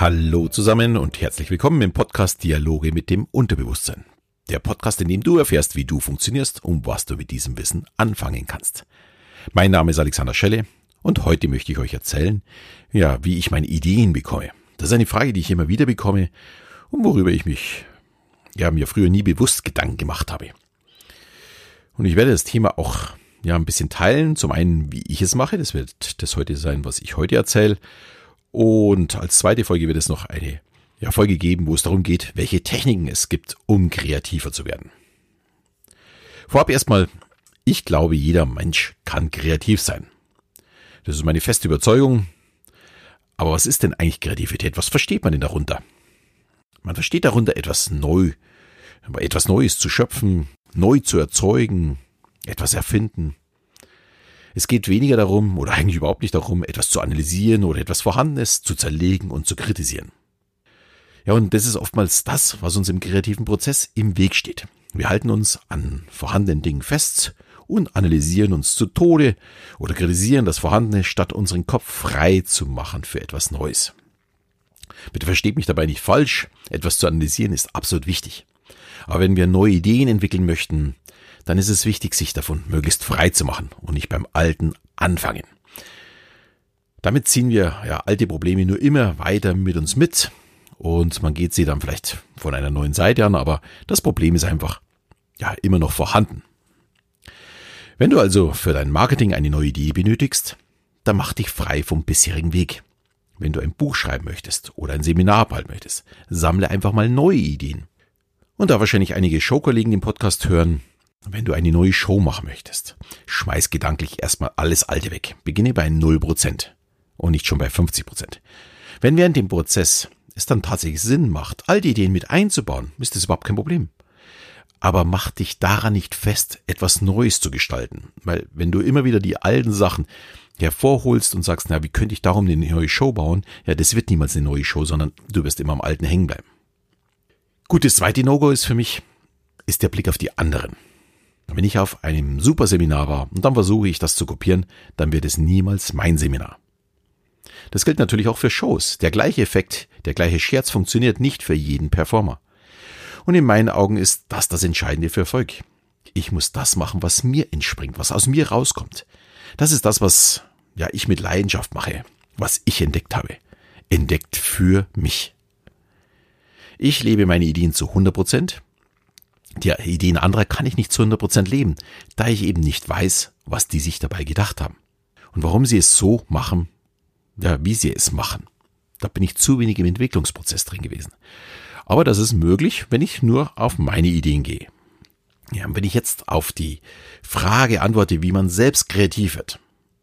Hallo zusammen und herzlich willkommen im Podcast Dialoge mit dem Unterbewusstsein. Der Podcast, in dem du erfährst, wie du funktionierst und was du mit diesem Wissen anfangen kannst. Mein Name ist Alexander Schelle und heute möchte ich euch erzählen, wie ich meine Ideen bekomme. Das ist eine Frage, die ich immer wieder bekomme und worüber ich mir früher nie bewusst Gedanken gemacht habe. Und ich werde das Thema auch ein bisschen teilen. Zum einen, wie ich es mache, das wird das heute sein, was ich heute erzähle. Und als zweite Folge wird es noch eine Folge geben, wo es darum geht, welche Techniken es gibt, um kreativer zu werden. Vorab erstmal, ich glaube, jeder Mensch kann kreativ sein. Das ist meine feste Überzeugung. Aber was ist denn eigentlich Kreativität? Was versteht man denn darunter? Man versteht darunter etwas Neues zu schöpfen, neu zu erzeugen, etwas erfinden. Es geht weniger darum, oder eigentlich überhaupt nicht darum, etwas zu analysieren oder etwas Vorhandenes zu zerlegen und zu kritisieren. Ja, und das ist oftmals das, was uns im kreativen Prozess im Weg steht. Wir halten uns an vorhandenen Dingen fest und analysieren uns zu Tode oder kritisieren das Vorhandene, statt unseren Kopf frei zu machen für etwas Neues. Bitte versteht mich dabei nicht falsch, etwas zu analysieren ist absolut wichtig. Aber wenn wir neue Ideen entwickeln möchten, dann ist es wichtig, sich davon möglichst frei zu machen und nicht beim Alten anfangen. Damit ziehen wir alte Probleme nur immer weiter mit uns mit und man geht sie dann vielleicht von einer neuen Seite an, aber das Problem ist einfach immer noch vorhanden. Wenn du also für dein Marketing eine neue Idee benötigst, dann mach dich frei vom bisherigen Weg. Wenn du ein Buch schreiben möchtest oder ein Seminar abhalten möchtest, sammle einfach mal neue Ideen. Und da wahrscheinlich einige Showkollegen den Podcast hören, wenn du eine neue Show machen möchtest, schmeiß gedanklich erstmal alles Alte weg. Beginne bei 0% und nicht schon bei 50%. Wenn während dem Prozess es dann tatsächlich Sinn macht, alte Ideen mit einzubauen, ist das überhaupt kein Problem. Aber mach dich daran nicht fest, etwas Neues zu gestalten. Weil wenn du immer wieder die alten Sachen hervorholst und sagst, wie könnte ich darum eine neue Show bauen, das wird niemals eine neue Show, sondern du wirst immer am Alten hängen bleiben. Gut, das zweite No-Go ist für mich, ist der Blick auf die anderen. Wenn ich auf einem super Seminar war und dann versuche ich das zu kopieren, dann wird es niemals mein Seminar. Das gilt natürlich auch für Shows. Der gleiche Effekt, der gleiche Scherz funktioniert nicht für jeden Performer. Und in meinen Augen ist das Entscheidende für Erfolg. Ich muss das machen, was mir entspringt, was aus mir rauskommt. Das ist das, was ich mit Leidenschaft mache, was ich entdeckt habe. Entdeckt für mich. Ich lebe meine Ideen zu 100%. Die Ideen anderer kann ich nicht zu 100% leben, da ich eben nicht weiß, was die sich dabei gedacht haben. Und warum sie es so machen, wie sie es machen. Da bin ich zu wenig im Entwicklungsprozess drin gewesen. Aber das ist möglich, wenn ich nur auf meine Ideen gehe. Ja, und wenn ich jetzt auf die Frage antworte, wie man selbst kreativ wird,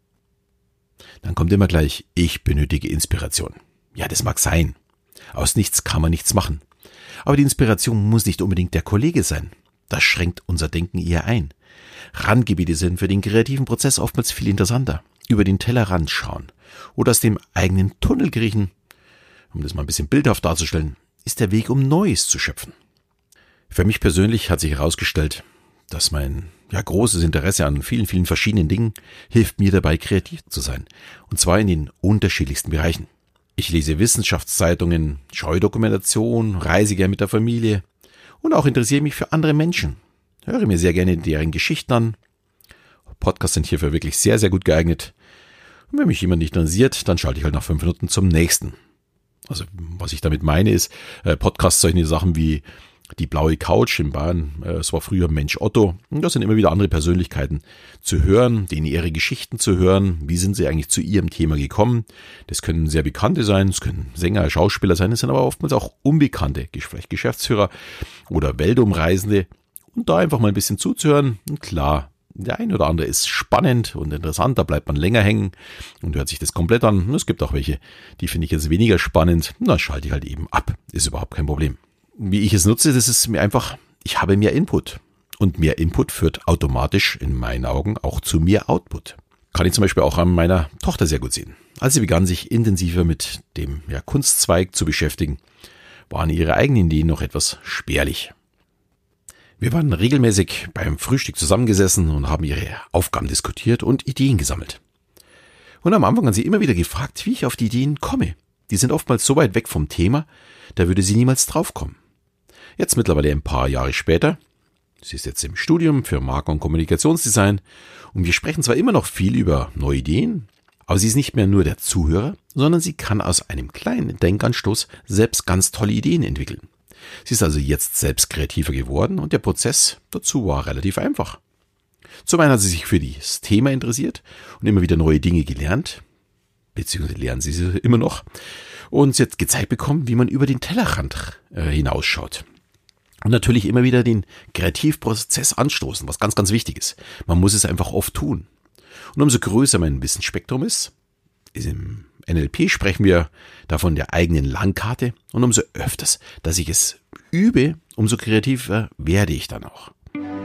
dann kommt immer gleich, ich benötige Inspiration. Ja, das mag sein. Aus nichts kann man nichts machen. Aber die Inspiration muss nicht unbedingt der Kollege sein. Das schränkt unser Denken eher ein. Randgebiete sind für den kreativen Prozess oftmals viel interessanter. Über den Tellerrand schauen oder aus dem eigenen Tunnel kriechen, um das mal ein bisschen bildhaft darzustellen, ist der Weg, um Neues zu schöpfen. Für mich persönlich hat sich herausgestellt, dass mein großes Interesse an vielen, vielen verschiedenen Dingen hilft mir dabei, kreativ zu sein. Und zwar in den unterschiedlichsten Bereichen. Ich lese Wissenschaftszeitungen, schaue Dokumentation, reise gern mit der Familie und auch interessiere mich für andere Menschen. Höre mir sehr gerne deren Geschichten an. Podcasts sind hierfür wirklich sehr, sehr gut geeignet. Und wenn mich jemand nicht interessiert, dann schalte ich halt nach 5 Minuten zum nächsten. Also was ich damit meine ist, Podcasts, solche Sachen wie die blaue Couch in Bayern, es war früher Mensch Otto. Und da sind immer wieder andere Persönlichkeiten zu hören, denen ihre Geschichten zu hören. Wie sind sie eigentlich zu ihrem Thema gekommen? Das können sehr Bekannte sein, es können Sänger, Schauspieler sein, es sind aber oftmals auch Unbekannte, vielleicht Geschäftsführer oder Weltumreisende. Und da einfach mal ein bisschen zuzuhören. Und klar, der ein oder andere ist spannend und interessant, da bleibt man länger hängen und hört sich das komplett an. Und es gibt auch welche, die finde ich jetzt weniger spannend. Und dann schalte ich halt eben ab. Ist überhaupt kein Problem. Wie ich es nutze, das ist mir einfach, ich habe mehr Input. Und mehr Input führt automatisch in meinen Augen auch zu mehr Output. Kann ich zum Beispiel auch an meiner Tochter sehr gut sehen. Als sie begann, sich intensiver mit dem Kunstzweig zu beschäftigen, waren ihre eigenen Ideen noch etwas spärlich. Wir waren regelmäßig beim Frühstück zusammengesessen und haben ihre Aufgaben diskutiert und Ideen gesammelt. Und am Anfang hat sie immer wieder gefragt, wie ich auf die Ideen komme. die sind oftmals so weit weg vom Thema, da würde sie niemals draufkommen. Jetzt mittlerweile ein paar Jahre später, sie ist jetzt im Studium für Marke- und Kommunikationsdesign und wir sprechen zwar immer noch viel über neue Ideen, aber sie ist nicht mehr nur der Zuhörer, sondern sie kann aus einem kleinen Denkanstoß selbst ganz tolle Ideen entwickeln. Sie ist also jetzt selbst kreativer geworden und der Prozess dazu war relativ einfach. Zum einen hat sie sich für das Thema interessiert und immer wieder neue Dinge gelernt, beziehungsweise lernen sie immer noch, und sie hat gezeigt bekommen, wie man über den Tellerrand hinausschaut. Und natürlich immer wieder den Kreativprozess anstoßen, was ganz, ganz wichtig ist. Man muss es einfach oft tun. Und umso größer mein Wissensspektrum ist im NLP sprechen wir davon der eigenen Landkarte, und umso öfters, dass ich es übe, umso kreativer werde ich dann auch.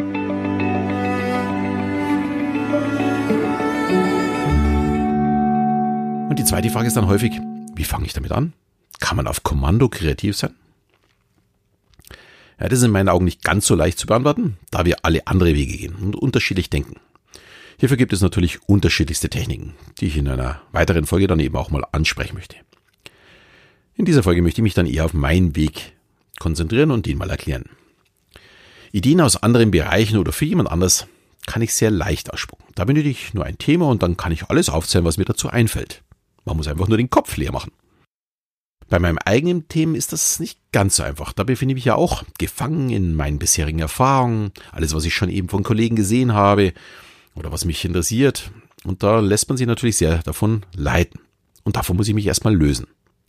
Und die zweite Frage ist dann häufig, wie fange ich damit an? Kann man auf Kommando kreativ sein? Ja, das ist in meinen Augen nicht ganz so leicht zu beantworten, da wir alle andere Wege gehen und unterschiedlich denken. Hierfür gibt es natürlich unterschiedlichste Techniken, die ich in einer weiteren Folge dann eben auch mal ansprechen möchte. In dieser Folge möchte ich mich dann eher auf meinen Weg konzentrieren und den mal erklären. Ideen aus anderen Bereichen oder für jemand anderes kann ich sehr leicht ausspucken. Da benötige ich nur ein Thema und dann kann ich alles aufzählen, was mir dazu einfällt. Man muss einfach nur den Kopf leer machen. Bei meinem eigenen Thema ist das nicht ganz so einfach. Da befinde ich mich ja auch gefangen in meinen bisherigen Erfahrungen, alles, was ich schon eben von Kollegen gesehen habe oder was mich interessiert. Und da lässt man sich natürlich sehr davon leiten. Und davon muss ich mich erstmal lösen.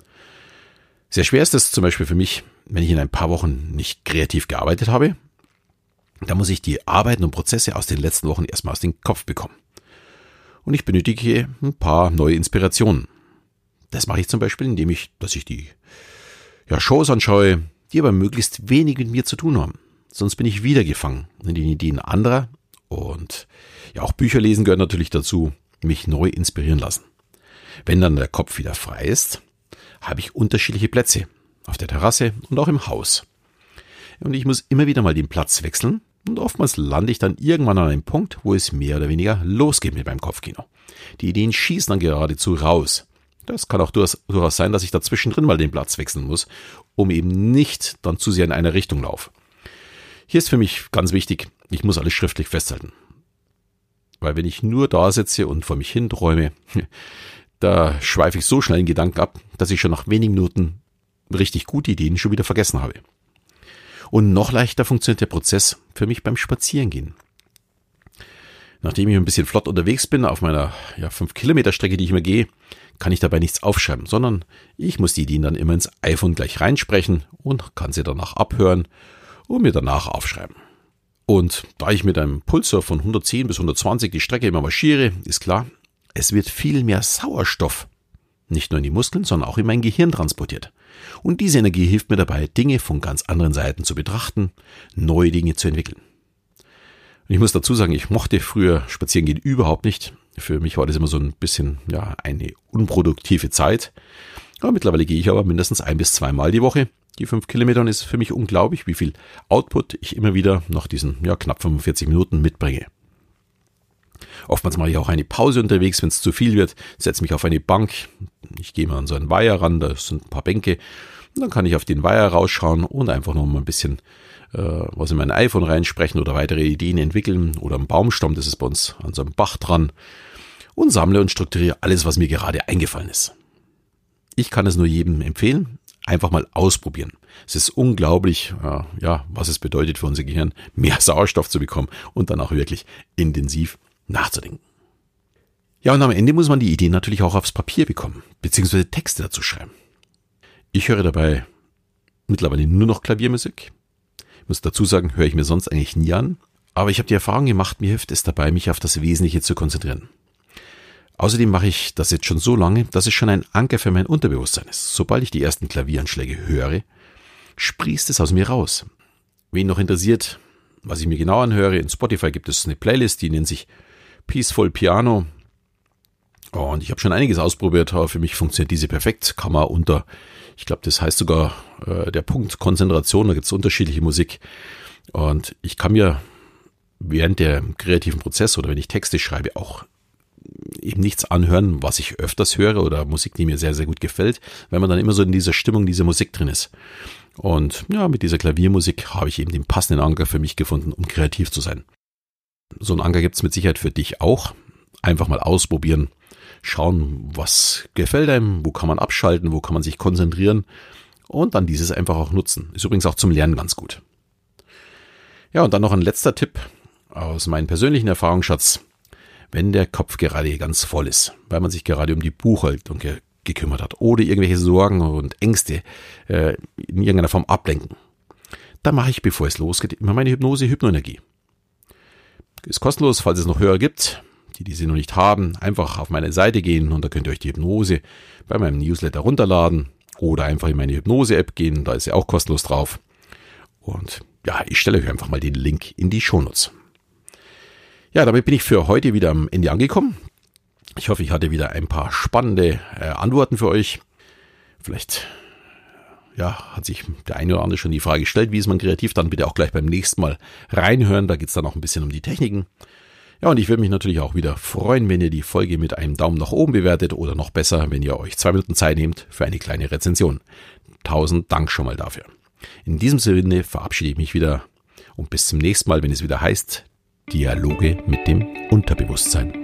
Sehr schwer ist es zum Beispiel für mich, wenn ich in ein paar Wochen nicht kreativ gearbeitet habe. Da muss ich die Arbeiten und Prozesse aus den letzten Wochen erstmal aus dem Kopf bekommen. Und ich benötige ein paar neue Inspirationen. Das mache ich zum Beispiel, indem ich die Shows anschaue, die aber möglichst wenig mit mir zu tun haben. Sonst bin ich wieder gefangen in den Ideen anderer, und ja, auch Bücher lesen gehört natürlich dazu, mich neu inspirieren lassen. Wenn dann der Kopf wieder frei ist, habe ich unterschiedliche Plätze, auf der Terrasse und auch im Haus. Und ich muss immer wieder mal den Platz wechseln, und oftmals lande ich dann irgendwann an einem Punkt, wo es mehr oder weniger losgeht mit meinem Kopfkino. Die Ideen schießen dann geradezu raus. Das kann auch durchaus sein, dass ich dazwischen drin mal den Platz wechseln muss, um eben nicht dann zu sehr in eine Richtung laufe. Hier ist für mich ganz wichtig, ich muss alles schriftlich festhalten. Weil wenn ich nur da sitze und vor mich hin träume, da schweife ich so schnell in Gedanken ab, dass ich schon nach wenigen Minuten richtig gute Ideen schon wieder vergessen habe. Und noch leichter funktioniert der Prozess für mich beim Spazierengehen. Nachdem ich ein bisschen flott unterwegs bin, auf meiner 5-Kilometer-Strecke, die ich immer gehe, kann ich dabei nichts aufschreiben, sondern ich muss die Ideen dann immer ins iPhone gleich reinsprechen und kann sie danach abhören und mir danach aufschreiben. Und da ich mit einem Pulsar von 110 bis 120 die Strecke immer marschiere, ist klar, es wird viel mehr Sauerstoff nicht nur in die Muskeln, sondern auch in mein Gehirn transportiert. Und diese Energie hilft mir dabei, Dinge von ganz anderen Seiten zu betrachten, neue Dinge zu entwickeln. Und ich muss dazu sagen, ich mochte früher Spazierengehen überhaupt nicht. Für mich war das immer so ein bisschen eine unproduktive Zeit. Aber mittlerweile gehe ich aber mindestens 1 bis 2 Mal die Woche. Die 5 Kilometer, ist für mich unglaublich, wie viel Output ich immer wieder nach diesen knapp 45 Minuten mitbringe. Oftmals mache ich auch eine Pause unterwegs, wenn es zu viel wird, setze mich auf eine Bank. Ich gehe mal an so einen Weiher ran, da sind ein paar Bänke. Und dann kann ich auf den Weiher rausschauen und einfach noch mal ein bisschen was in mein iPhone reinsprechen oder weitere Ideen entwickeln oder am Baumstamm, das ist bei uns an so einem Bach dran, und sammle und strukturiere alles, was mir gerade eingefallen ist. Ich kann es nur jedem empfehlen, einfach mal ausprobieren. Es ist unglaublich, was es bedeutet für unser Gehirn, mehr Sauerstoff zu bekommen und dann auch wirklich intensiv nachzudenken. Ja, und am Ende muss man die Ideen natürlich auch aufs Papier bekommen, beziehungsweise Texte dazu schreiben. Ich höre dabei mittlerweile nur noch Klaviermusik. Ich muss dazu sagen, höre ich mir sonst eigentlich nie an. Aber ich habe die Erfahrung gemacht, mir hilft es dabei, mich auf das Wesentliche zu konzentrieren. Außerdem mache ich das jetzt schon so lange, dass es schon ein Anker für mein Unterbewusstsein ist. Sobald ich die ersten Klavieranschläge höre, sprießt es aus mir raus. Wen noch interessiert, was ich mir genau anhöre, in Spotify gibt es eine Playlist, die nennt sich Peaceful Piano. Und ich habe schon einiges ausprobiert, aber für mich funktioniert diese perfekt. Kann man unter, ich glaube, das heißt sogar der Punkt Konzentration, da gibt es unterschiedliche Musik. Und ich kann mir während der kreativen Prozess oder wenn ich Texte schreibe auch eben nichts anhören, was ich öfters höre oder Musik, die mir sehr, sehr gut gefällt, wenn man dann immer so in dieser Stimmung, dieser Musik drin ist. Und ja, mit dieser Klaviermusik habe ich eben den passenden Anker für mich gefunden, um kreativ zu sein. So einen Anker gibt es mit Sicherheit für dich auch. Einfach mal ausprobieren, schauen, was gefällt einem, wo kann man abschalten, wo kann man sich konzentrieren und dann dieses einfach auch nutzen. Ist übrigens auch zum Lernen ganz gut. Ja, und dann noch ein letzter Tipp aus meinem persönlichen Erfahrungsschatz. Wenn der Kopf gerade ganz voll ist, weil man sich gerade um die Buchhaltung gekümmert hat oder irgendwelche Sorgen und Ängste in irgendeiner Form ablenken, dann mache ich, bevor es losgeht, immer meine Hypnoenergie. Ist kostenlos, falls es noch Hörer gibt, die sie noch nicht haben, einfach auf meine Seite gehen und da könnt ihr euch die Hypnose bei meinem Newsletter runterladen oder einfach in meine Hypnose-App gehen, da ist sie auch kostenlos drauf. Und ja, ich stelle euch einfach mal den Link in die Shownotes. Ja, damit bin ich für heute wieder am Ende angekommen. Ich hoffe, ich hatte wieder ein paar spannende Antworten für euch. Vielleicht hat sich der eine oder andere schon die Frage gestellt, wie ist man kreativ, dann bitte auch gleich beim nächsten Mal reinhören, da geht es dann auch ein bisschen um die Techniken. Ja, und ich würde mich natürlich auch wieder freuen, wenn ihr die Folge mit einem Daumen nach oben bewertet oder noch besser, wenn ihr euch 2 Minuten Zeit nehmt für eine kleine Rezension. 1000 Dank schon mal dafür. In diesem Sinne verabschiede ich mich wieder und bis zum nächsten Mal, wenn es wieder heißt, Dialoge mit dem Unterbewusstsein.